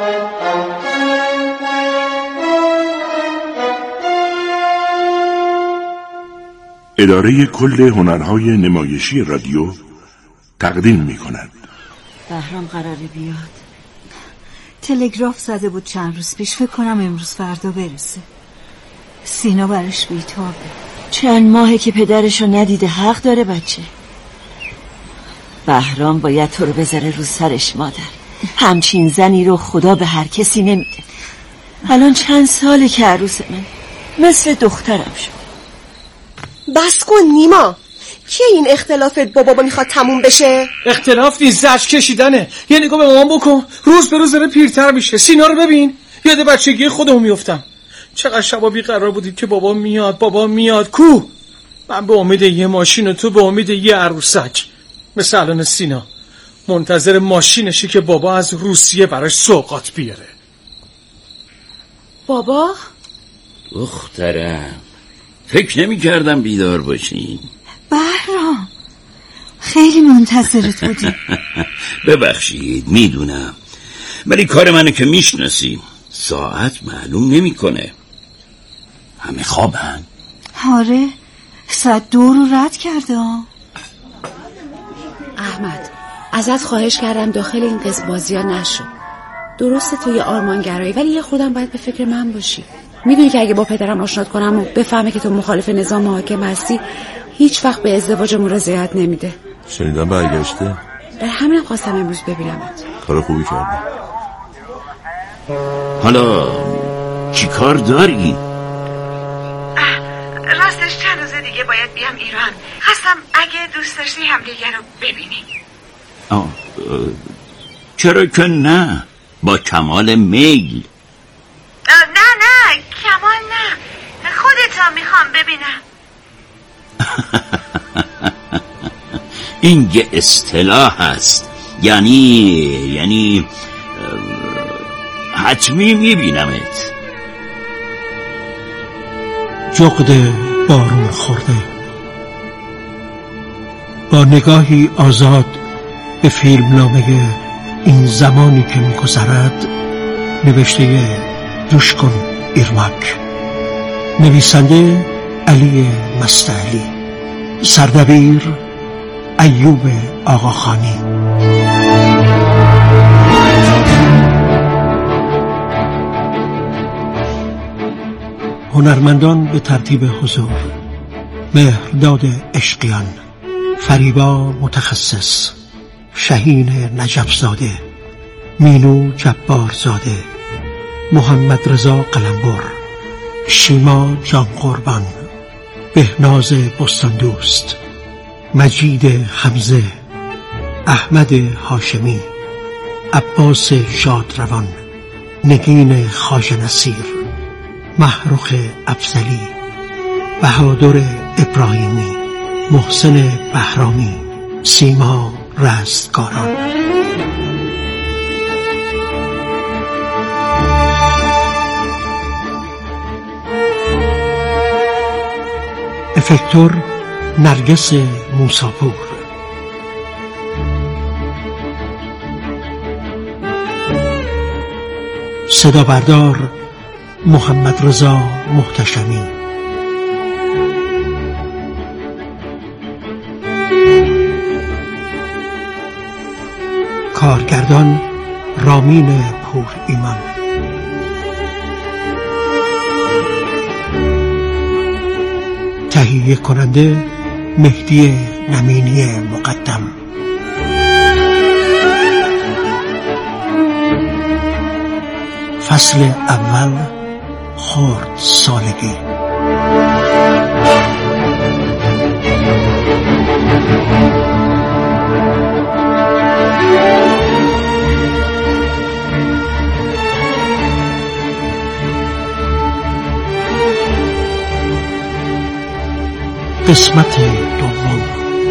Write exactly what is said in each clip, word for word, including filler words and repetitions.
اداره کل هنرهای نمایشی رادیو تقدیم می کند. بهرام قراره بیاد. تلگراف زده بود چند روز پیش، فکر کنم امروز فردا برسه. سینا برش بیتابه. چند ماهه که پدرشو ندیده، حق داره بچه. بهرام باید تو رو بذاره رو سرش مادر. همچین زنی رو خدا به هر کسی نمیده. الان چند ساله که عروس من مثل دخترم شد. بس کن نیما، کی این اختلافت با بابا میخواد تموم بشه؟ اختلاف نیست، زج کشیدنه. یه نگاه به مامان بکن، روز به روز داره پیرتر میشه. سینا رو ببین، یاد بچگی خودمون میافتم. چقدر شبا بیقرار بودیم که بابا میاد بابا میاد. کو من به امید یه ماشین و تو به امید یه عروسک. مثل الان سینا منتظر ماشینشی که بابا از روسیه براش سوغات بیاره. بابا دخترم، فکر نمی کردم بیدار باشین. بهرام خیلی منتظرت بودیم. ببخشید، میدونم، ولی کار منو که میشناسی، ساعت معلوم نمیکنه. همه خوابن. آره، ساعت دو رو رد کرده. احمد، ازت خواهش کردم داخل این قسم بازی ها نشو. درسته تو یه آرمانگرایی، ولی یه خودم باید به فکر من باشی. میدونی که اگه با پدرم آشنات کنم و بفهمه که تو مخالف نظام حاکم هستی، هیچ وقت به ازدواجمون رضایت نمیده. شنیدم برگشته. برای همینم خواستم امروز ببینمت. کار خوبی کردی. حالا چی کار داری؟ راستش چند روز دیگه باید بیام ایران. خواستم اگه دوست داشتی همدیگه رو ببینیم. آه، چرا که نه، با کمال میل. نه نه کمال نه، خودتا میخوام ببینم. این یه اصطلاح هست، یعنی یعنی حتمی میبینمت. جغد بارون خورده، با نگاهی آزاد به فیلمنامه این زمانی که می‌گذرد، نوشته دوشکن ایرماک، نویسنده علی مستعلی، سردبیر ایوب آقاخانی. هنرمندان به ترتیب حضور: مهرداد عشقیان، فریبا متخصص، شهین نجفزاده، مینو جبارزاده، محمد رضا قلمبر، شیما جان قربان، بهناز بستاندوست، مجید حمزه، احمد هاشمی، عباس شادروان، نگین خواجه نصیر، محروخ افضلی، بهادر ابراهیمی، محسن بهرامی، سیما رستگاران. افکتور نرگس موساپور، صدا بردار محمد رضا محتشمی، کارگردان رامین پور ایمان، تهیه کننده مهدی نمینی مقدم. فصل اول، خرد سالگی. قسمت دوم.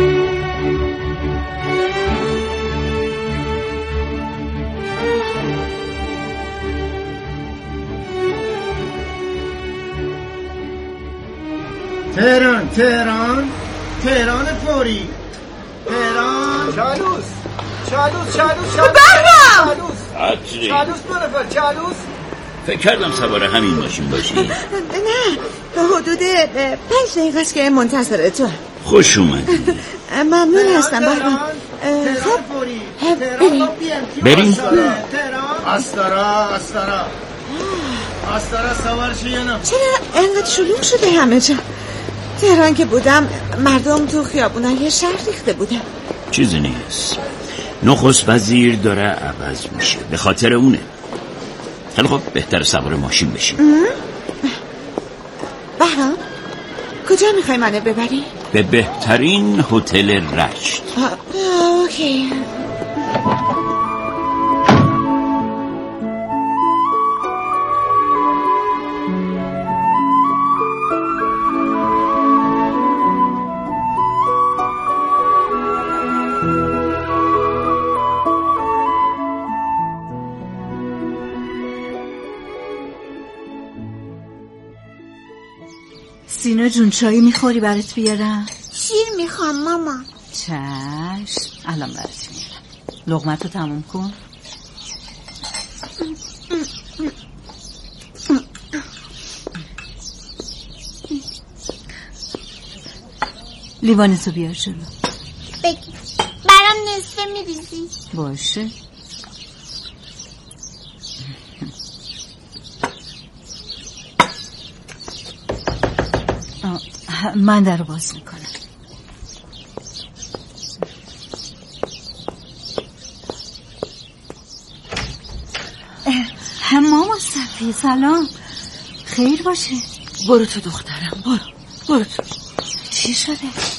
تهران تهران تهران فوری، تهران. چالوس چالوس چالوس چالوس بهرام عطری. چالوس مرفا چالوس. فکر کردم سوار همین ماشین باشی. نه به حدود پنج دقیقه است که منتظر تو. خوش اومدی. ممنون هستم بهرام. خب بریم بریم استرا استرا استرا سوار شی یا نه؟ چرا انقدر شلوغ شده همه جا؟ تهران که بودم مردم تو خیابونای شهر ریخته بودن. چیزی نیست، نخست وزیر داره عوض میشه، به خاطر اونه. خیلی خب بهتر سوار ماشین بشیم. بهرام کجا میخوای منو ببری؟ به بهترین هتل رشت. اوکی. سینا جون چایی میخوری برات بیارم؟ شیر میخوام ماما. چشم الان برات میارم. لقمتو تموم کن. لیوانتو بیار جلو. بگی برام نصفه میریزی؟ باشه. من در رو باز میکنم. ماما صفی سلام. خیر باشه. برو تو دخترم برو برو تو. چی شده؟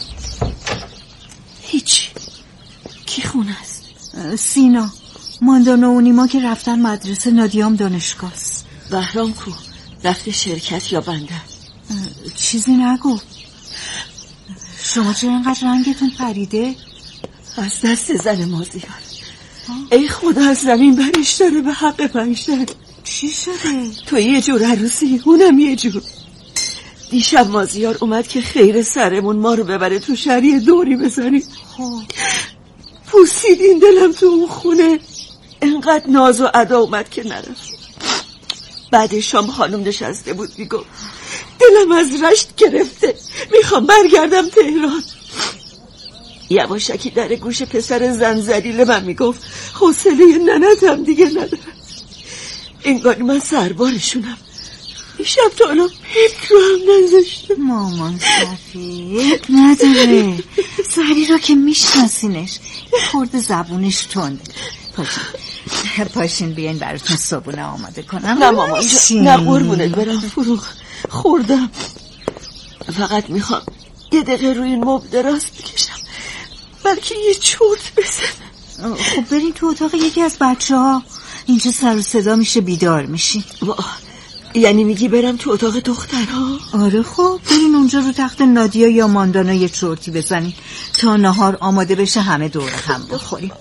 هیچ. کی خونه است؟ سینا ماندانا و نیما که رفتن مدرسه، نادیام دانشگاه است. بهرام کو؟ رفته شرکت یا بندر؟ چیزی نگو. شما چرا اینقدر رنگتون پریده؟ از دست زن مازیار. ای خدا از زمین برش داره به حق پنجتن. چی شده؟ تو یه جور عروسی اونم یه جور. دیشب مازیار اومد که خیر سرمون ما رو ببره تو شهری دوری بزنیم. خب پوسیدین دلم تو اون خونه. انقدر ناز و ادا اومد که نرفت. بعد شام خانم نشسته بود میگفت دلم از رشت گرفته، میخوام برگردم تهران. یواشکی در گوش پسر زنزلیل من میگفت حوصله ننتم دیگه ندارم. انگاری من سربارشونم. شب تا الان پلک رو هم نذاشتم. مامان صفی نداره. سری رو که میشناسینش خورده زبونش تنده. پاشین پاشین بیاین براتون صبونه آماده کنم. نه مامان نه قربونت برم فروغ. خوردم. فقط میخوام یه دقیقه روی این مبل دراز بکشم بلکه یه چرت بزنم. خب برین تو اتاق یکی از بچه ها. اینجا سر و صدا میشه بیدار میشین. یعنی میگی برم تو اتاق دخترها؟ آره خب برین اونجا رو تخت نادیا یا ماندانا یه چرتی بزنین تا نهار آماده بشه همه دور هم بخوریم.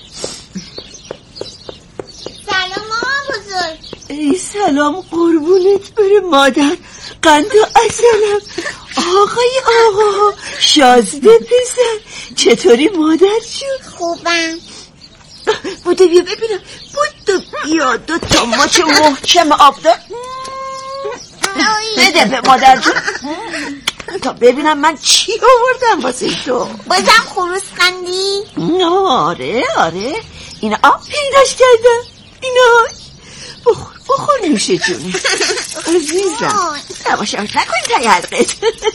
سلام ماما بزرگ. ای سلام قربونت بره مادر. قند و عسلم. آقای آقا شازده پسر چطوری مادر جون؟ خوبم. بوده بیا ببینم. بوده بیا دو تا ماچ محکم آب دار بده به مادر جون تا ببینم من چی آوردم واسه تو. بازم خروس قندی؟ آره آره اینا آب پیداش کردم. اینا بخور بخور میشه جونی عزیزم. نباشه نکنی تایی حلقت.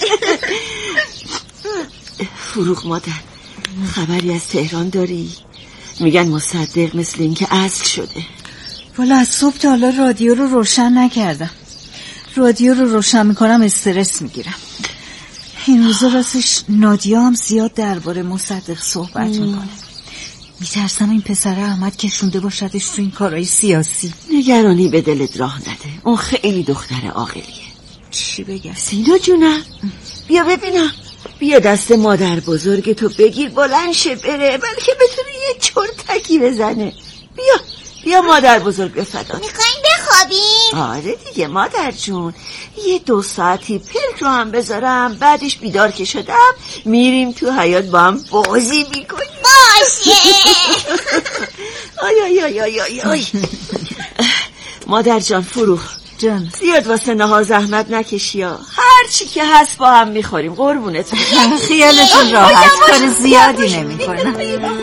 فروغ مادر خبری از تهران داری؟ میگن مصدق مثل این که اصل شده. والا از صبح تا حالا رادیو رو روشن نکردم. رادیو رو روشن میکنم استرس میگیرم. این روزا راستش نادیا هم زیاد درباره مصدق صحبت میکنه. میترسم این پسر احمد کشونده باشدش تو این کارهای سیاسی. نگرانی به دلت راه نده. اون خیلی دختر عاقلیه. چی بگم؟ سینا جونم بیا ببینم. بیا دست مادر بزرگ تو بگیر بلند شه بره بلکه بتونه یه چرتکی بزنه. بیا بیا مادر بزرگ بفدات. میخوایم بخوابیم؟ آره دیگه مادر جون. یه دو ساعتی پلک رو هم بذارم بعدش بیدار که شدم میریم تو حیاط با هم بازی میکنیم. باش باشه. آی آی آی آی آی آی. مادر جان فروخ جان زیاد واسه نهار زحمت نکشی ها، هر چی که هست با هم میخوریم قربونتون. خیالتون راحت، کار زیادی نمیکنم.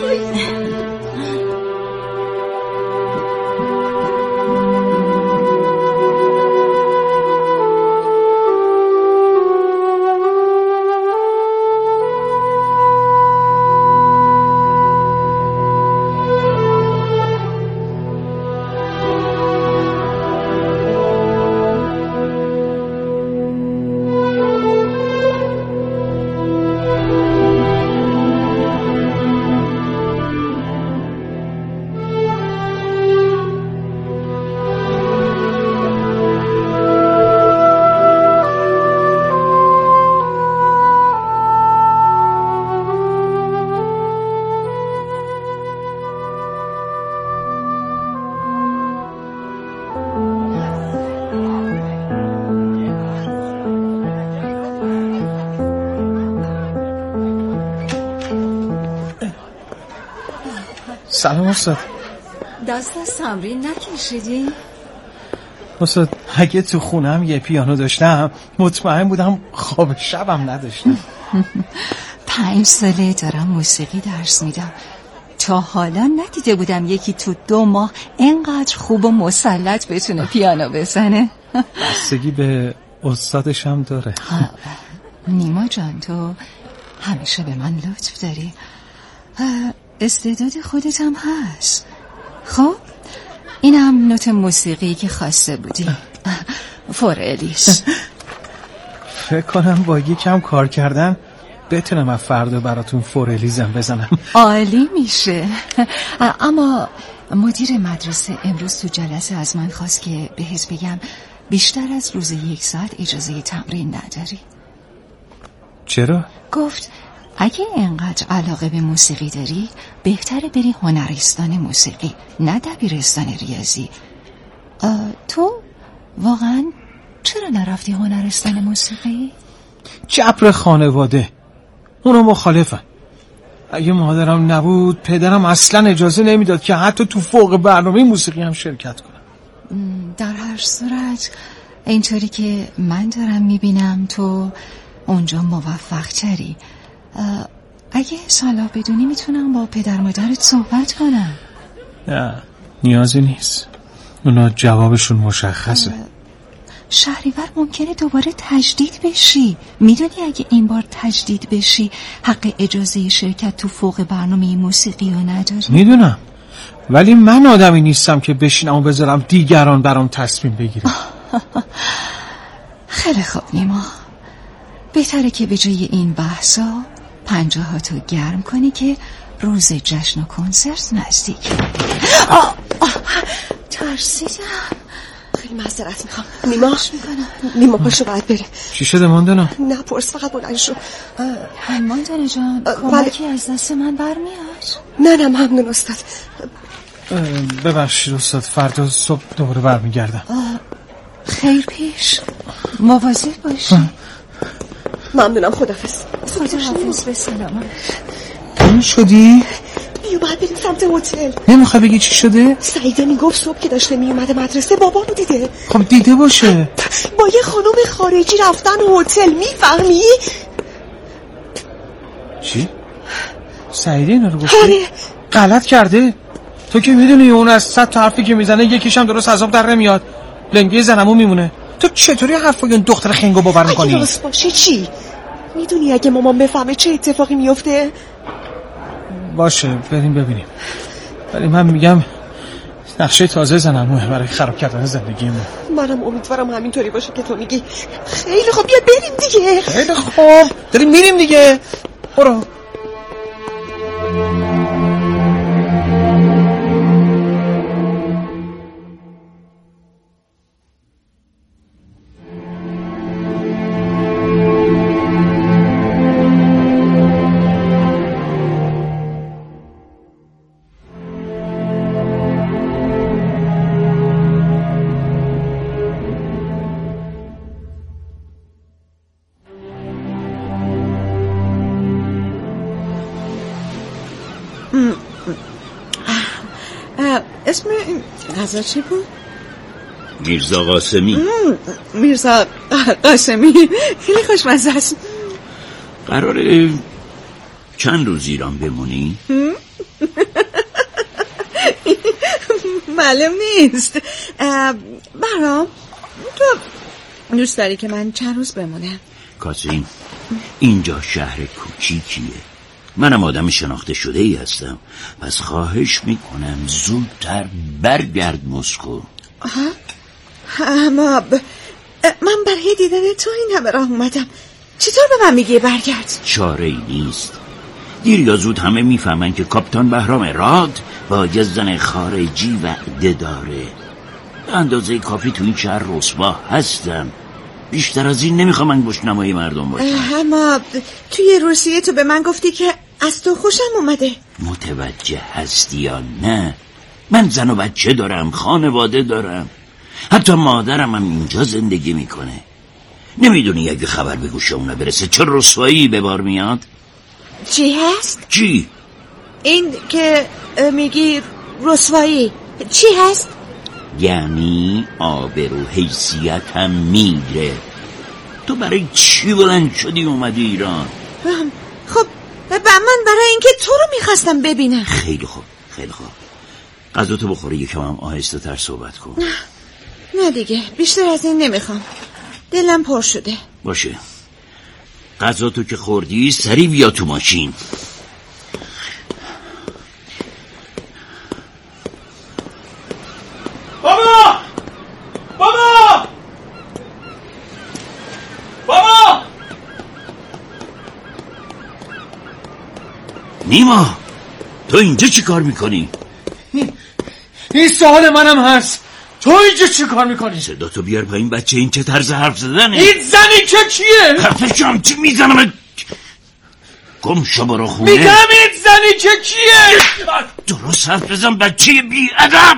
سلام استاد. دست از تمرین نکشیدی؟ استاد اگه تو خونم یه پیانو داشتم مطمئن بودم خواب شبم نداشتم. پنج ساله دارم موسیقی درس میدم، تا حالا ندیده بودم یکی تو دو ماه اینقدر خوب و مسلط بتونه پیانو بزنه. بستگی به استادشم داره. نیما جان تو همیشه به من لطف داری، استعداد خودت هم هست. خب اینم نوت موسیقی که خواسته بودی، فور الیس. فکر کنم با یکم کار کردن بتونم از فردا براتون فور الیزم بزنم. عالی میشه. اما مدیر مدرسه امروز تو جلسه از من خواست که بهت بگم بیشتر از روز یک ساعت اجازه تمرین نداری. چرا؟ گفت اگه انقدر علاقه به موسیقی داری بهتره بری هنرستان موسیقی نه دبیرستان ریاضی. تو واقعا چرا نرفتی هنرستان موسیقی؟ جبر خانواده، اونا مخالفن. اگه مادرم نبود پدرم اصلا اجازه نمیداد که حتی تو فوق برنامه موسیقی هم شرکت کنم. در هر صورت اینطوری که من دارم میبینم تو اونجا موفق تری. اگه صلاح بدونی میتونم با پدر مادرت صحبت کنم. نه نیازی نیست، اونا جوابشون مشخصه. شهریور ممکنه دوباره تجدید بشی. میدونی اگه این بار تجدید بشی حق اجازه شرکت تو فوق برنامه موسیقی رو نداری؟ میدونم، ولی من آدمی نیستم که بشینم و بذارم دیگران برام تصمیم بگیرن. خیلی خوب نیما، بهتره که به جای این بحثا پنجاهاتو گرم کنی که روز جشن و کنسرت نزدیک. آه آه ترسیدم. خیلی معذرت میخوام. نیما نیما پاشو باید بریم. چی شده ماندانا؟ نه پرس، فقط بلند شو. ماندانا جان کمکی از دست من برمیاد؟ نه نه ممنون استاد. ببخشید استاد، فردا صبح دوباره برمیگردم. خیر پیش، مواظب باشی. ممنونم، خداحافظ. خداحافظ، به سلامت. اون شدی؟ بیو باید بریم سمت هتل. نمیخوای بگی چی شده؟ سعیده میگفت صبح که داشته میومده مدرسه بابا رو دیده. خب دیده باشه. با یه خانم خارجی رفتن هتل، میفهمی؟ چی؟ سعیده اینا رو گفته؟ آره. غلط کرده؟ تو که میدونی اون از صد تا حرفی که میزنه یکیشم درست حساب در نمیاد، لنگه زنمون میمونه. تو چطوری حرفای اون دختر خنگو باور میکنی؟ اگه راست باشه چی؟ میدونی اگه مامان بفهمه چه اتفاقی میفته؟ باشه بریم ببینیم، ولی من میگم نقشه تازه زنمونه برای خراب کردن زندگی ما. منم امیدوارم همینطوری باشه که تو میگی. خیلی خوب بیا بریم دیگه. خیلی خوب داریم میریم دیگه، برو. اسم این غذا چی بود؟ میرزا قاسمی. میرزا قاسمی خیلی خوشمزه است. قراره چند روز ایران بمونی؟ معلوم نیست. برام تو دوست داری که من چند روز بمونم؟ کاسم، اینجا شهر کوچیکیه، منم آدم شناخته شده ای هستم، پس خواهش میکنم زودتر برگرد مسکو. اما ب... من برای دیدن تو این همه راه اومدم، چطور به من میگی برگرد؟ چاره ای نیست، دیر یا زود همه میفهمن که کاپیتان بهرام راد با یه زن خارجی وعده داره. به اندازه کافی تو این شهر رسوا هستم، بیشتر از این نمیخوام من گوشنمای مردم باشم. اما توی روسیه تو به من گفتی که از تو خوشم اومده. متوجه هستی یا نه؟ من زن و بچه دارم، خانواده دارم، حتی مادرم هم اینجا زندگی میکنه. نمیدونی اگه خبر به گوش اونا برسه چه رسوایی به بار میاد؟ چی هست؟ چی؟ این که میگی رسوایی چی هست؟ یعنی آبرو حیثیت هم میره. تو برای چی بلند شدی اومدی ایران؟ خب من برای اینکه تو رو میخواستم ببینم. خیلی خوب خیلی خوب، غذا تو بخوری یکم هم آهسته تر صحبت کن. نه دیگه بیشتر از این نمیخوام، دلم پر شده. باشه، غذا تو که خوردی سریع بیا تو ماشین. بابا بابا بابا نیما، تو اینجا چی کار میکنی؟ این سوال منم هست، تو اینجا چی کار میکنی؟ صدا تو بیار پایین بچه، این چه طرز حرف زدنه؟ این زنی که کیه؟ حرفشم چی میزنم؟ گم شو برو خونه. میگم این زنی که کیه؟ درست حرف بزن بچه بی ادب.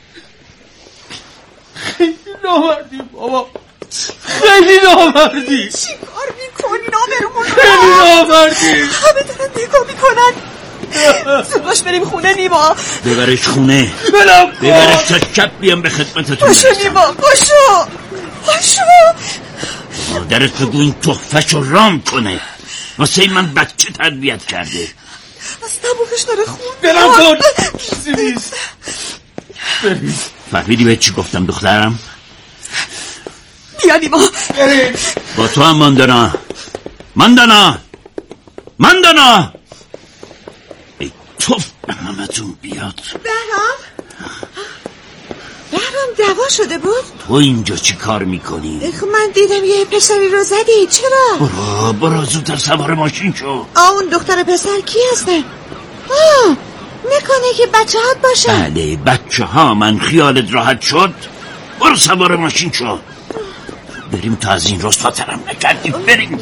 خیلی نامردی بابا، خیلی نامردی. چی کار میکنی نامرمون؟ خیلی نامردی. همه دارن نگاه میکنن. باش بریم خونه نیما. ببرش خونه، بلم ببرش تا شب بیام به خدمتتون. باشو نیما باشو باشو. مادرت بگو این تحفه‌شو رام کنه، واسه من بچه تربیت کرده. از دماغش داره خون. بلم کن چیزی نیست. بریم. فهمیدی به چی گفتم دخترم؟ بیا نیما. بریم. با تو هم ماندانا ماندانا ماندانا. ای توف همتون بیاد. بهرام بهرام دوا شده بود؟ تو اینجا چی کار میکنی؟ خب من دیدم یه پسری رو زدی، چرا؟ برو برو زودتر سوار ماشین شو. آه اون دختر پسر کی هسته؟ آه نکنه که بچه هات باشه؟ بله بچه ها. من خیالت راحت شد؟ برو سوار ماشین شو، بریم تا از این رسوا ترم نکردیم. بریم.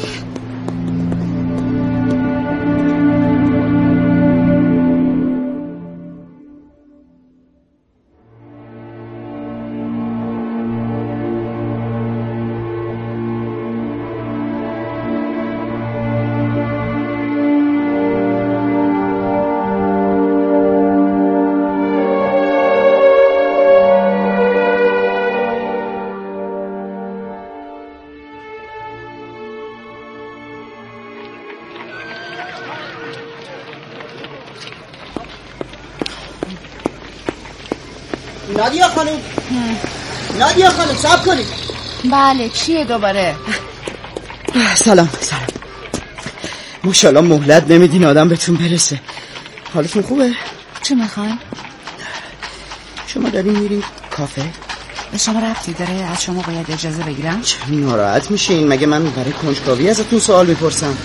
نادیا خانم نادیا خانم صبر کنید. بله چیه دوباره؟ سلام سلام. ماشاءالله مهلت نمیدین آدم بهتون برسه. حالتون خوبه؟ چی میخواین؟ شما دارین میرین کافه؟ به شما ربطی داره؟ از شما باید اجازه بگیرم؟ چرا ناراحت میشین؟ مگه من برای کنجکاوی ازتون سوال میپرسم؟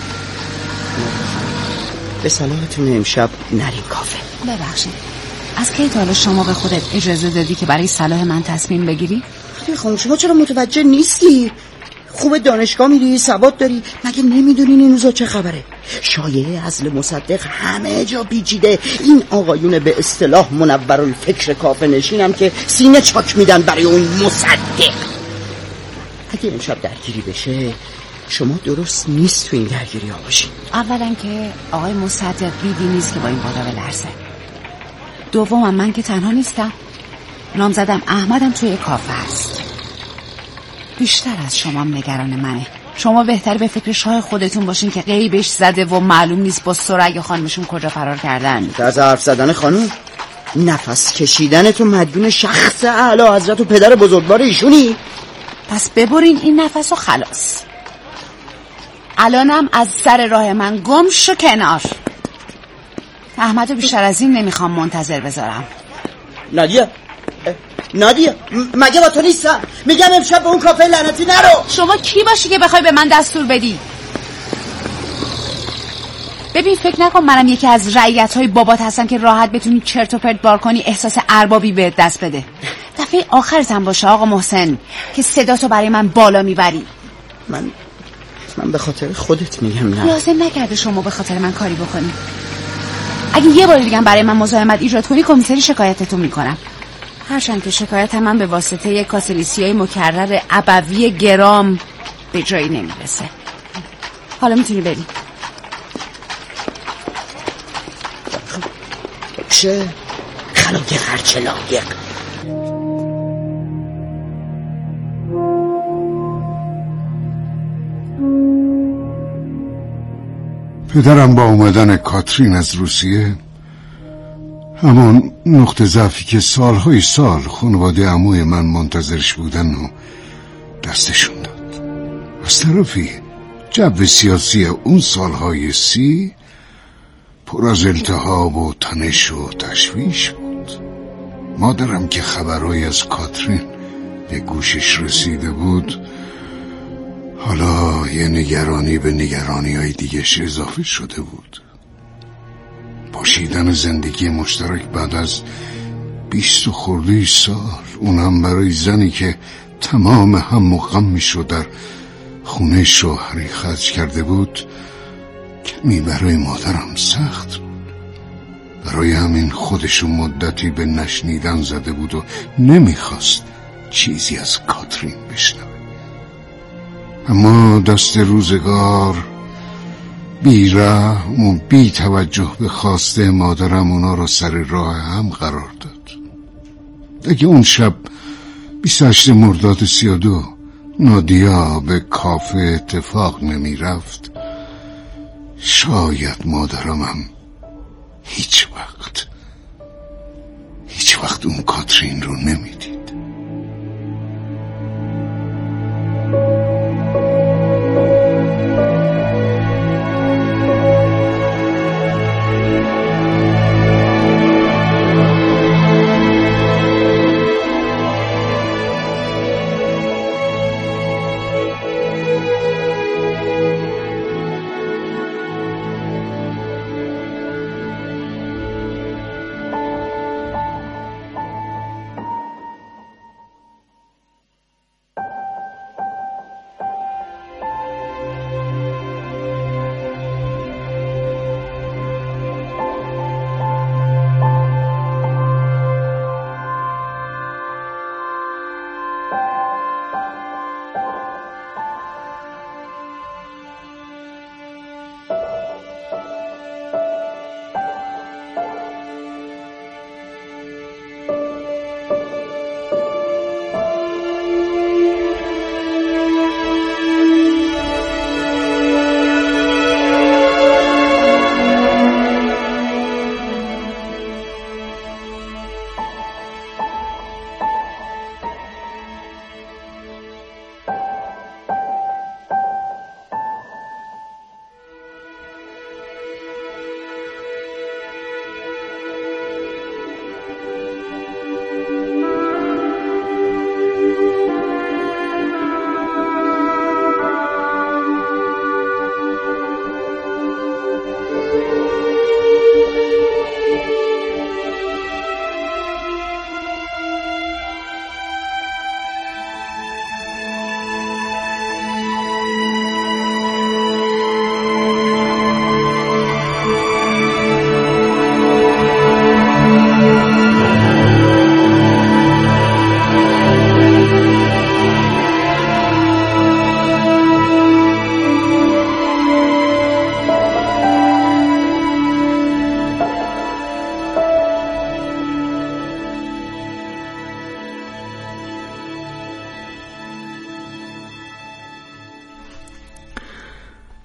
به صلاحتون امشب نرین کافه. ببخشید از کی تا حالا شما به خودت اجازه دادی که برای صلاح من تصمیم بگیری؟ خیلی خانم شما چرا متوجه نیستی؟ خوب دانشگاه میری، سواد داری، مگه نمیدونین این روزا چه خبره؟ شایعه عزل مصدق همه جا پیچیده. این آقایون به اصطلاح منورالفکر کافه نشینم که سینه چاک میدن برای اون مصدق. اگه امشب درگیری بشه شما درست نیست تو این درگیری ها باشین. اولا که آقای مصدق بیدی نیست که با این بادا بلرزه. دوم من که تنها نیستم، نامزدم احمدم توی کافه هست. بیشتر از شما نگران منه. شما بهتر به فکر شاه خودتون باشین که غیبش زده و معلوم نیست با سرگ خانمشون کجا فرار کردن. از حرف زدن خانم، نفس کشیدن تو مدیون شخص اعلی حضرت و پدر بزرگوار ایشونی؟ پس ببرین این نفس و خلاص. الانم از سر راه من گم شو کنار. احمدو بیشتر از این نمیخوام منتظر بذارم. نادیا نادیا مگه با تو نیستم؟ میگم امشب به اون کافه لعنتی نرو. شما کی باشی که بخوای به من دستور بدی؟ ببین فکر نکن منم یکی از رعیت‌های بابات هستم که راحت بتونی چرت و پرت بار کنی احساس اربابی بهت دست بده. دفعه آخرتم باشه آقا محسن که صداتو برای من بالا میبری. من من به خاطر خودت میگم. نه لازم نکرده شما به خاطر من کاری بکنی. اگه یه بار دیگه برای من مزاحمت ایجاد کنی کمیسری شکایتتون میکنم. هرچند که شکایت من به واسطه کاتالیسیای مکرر ابوی گرام به جایی نمیرسه. حالا میتونی بری. چه خلاق هرچه لایق. پدرم با اومدن کاترین از روسیه همون نقطه ضعفی که سالهای سال خانواده عموی من منتظرش بودن و دستشون داد. از طرفی جو سیاسی اون سالهای سی پر از التهاب و تنش و تشویش بود. مادرم که خبرهای از کاترین به گوشش رسیده بود حالا یه نگرانی به نگرانی های دیگهش اضافه شده بود. پاشیدن زندگی مشترک بعد از بیست و خورده سال، اونم برای زنی که تمام هم و غمش رو در خونه شوهری خرج کرده بود، کمی برای مادرم سخت بود. برای همین خودشو مدتی به نشنیدن زده بود و نمیخواست چیزی از کاترین بشنوه. اما دست روزگار بی رحم و بی توجه به خواسته مادرم اونا رو سر راه هم قرار داد. اگه اون شب بیست و هشتم مرداد سی و دو نادیا به کافه اتفاق نمی رفت، شاید مادرم هم هیچ وقت هیچ وقت اون کاترین رو نمی دید.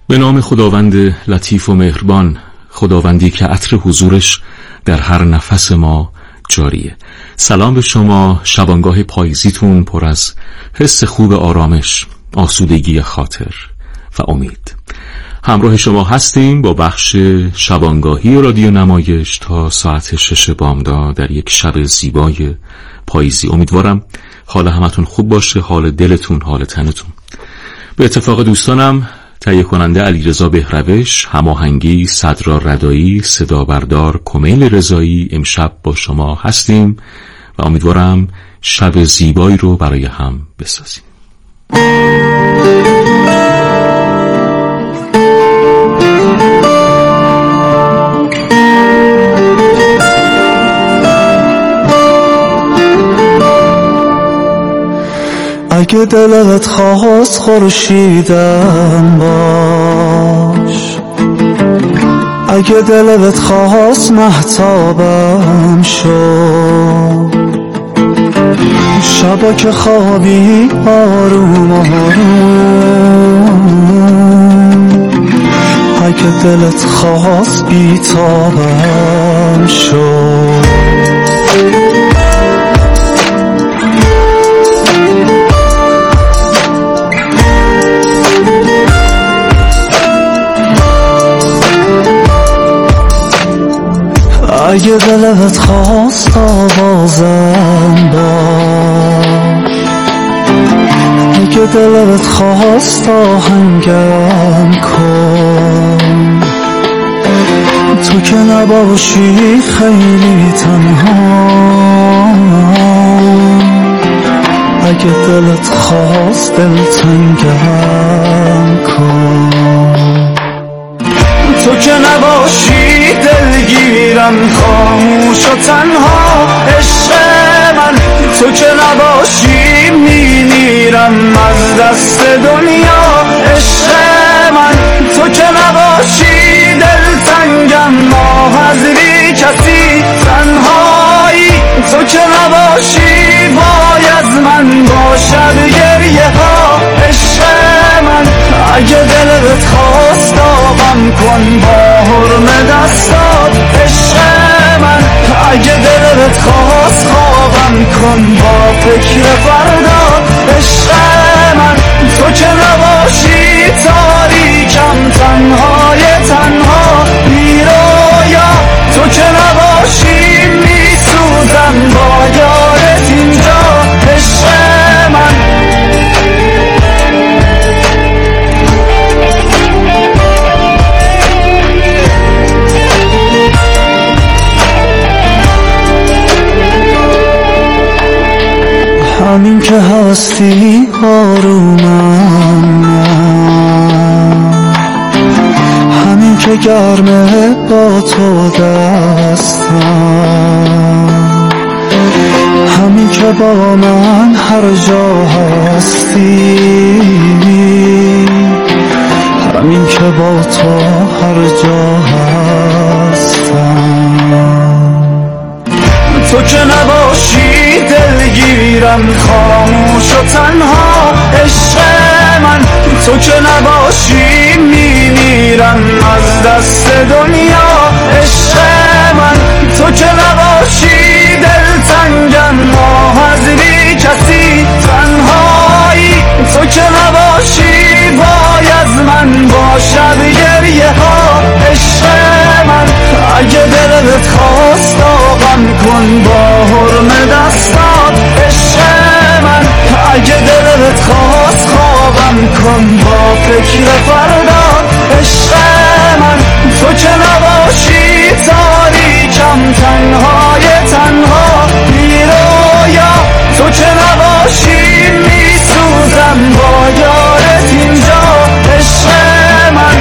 به نام خداوند لطیف و مهربان، خداوندی که عطر حضورش در هر نفس ما جاریه. سلام به شما، شبانگاه پاییزیتون پر از حس خوب آرامش، آسودگی خاطر و امید. همراه شما هستیم با بخش شبانگاهی رادیو نمایش تا ساعت شش بامداد در یک شب زیبای پاییزی. امیدوارم حال همتون خوب باشه، حال دلتون، حال تنتون. به اتفاق دوستانم تهیه کننده علیرضا بهروش، هماهنگی صدرا ردایی، صدا بردار کمیل رضایی امشب با شما هستیم و امیدوارم شب زیبایی رو برای هم بسازیم. اگه دلت خواست خورشیدم باش، اگه دلت خواست مهتابم شو، شبا که خوابی آروم آروم، اگه دلت خواست بیتابم شو. اگه دلت خواست آوازم باش، اگه دلت خواست آهنگم کن، تو که نباشی خیلی تنها، اگه دلت خواست دلتنگم کن، تو که نباشی دلگیرم خاموش و تنها، عشق من تو که نباشی میمیرم از دست دنیا، عشق من تو که نباشی دلتنگم ماه از بی کسی تنهایی، تو که نباشی وای از من باشد گریه ها، عشق من اگه دلت خواست آقم کن با حرم دستات، عشق من اگه دلت خواست خوابم کن با فکر فردا، عشق من تو که نباشی تاریکم تنهای تنها بی رویا، تو که نباشی میسوزم با یارت اینجا، عشق من همین که هستی آرومم، همین که گرمه با تو دستم، همین که با من هر جا هستی، همین که با تو هر جا هستم، تو که نباشی دلگیرم خاموش و تنها، عشق من تو که نباشی میمیرم از دست دنیا، عشق من تو که نباشی دلتنگم ماه از بی کسی تنهایی، تو که نباشی وای از من باشد گریه ها، عشق من اگه دلت خواست آقم کن با حرم دستات، عشق من اگه دلت خواست خوابم کن با فکر فردا، عشق من تو که نباشی تاریکم تنهای تنها بی رویا، تو که نباشی میسوزم با یارت اینجا، عشق من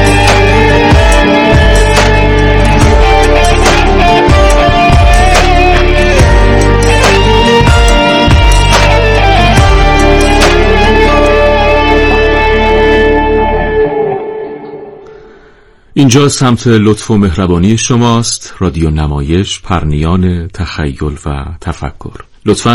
اینجا سمت لطف و مهربانی شماست. رادیو نمایش، پرنیان تخیل و تفکر. لطفاً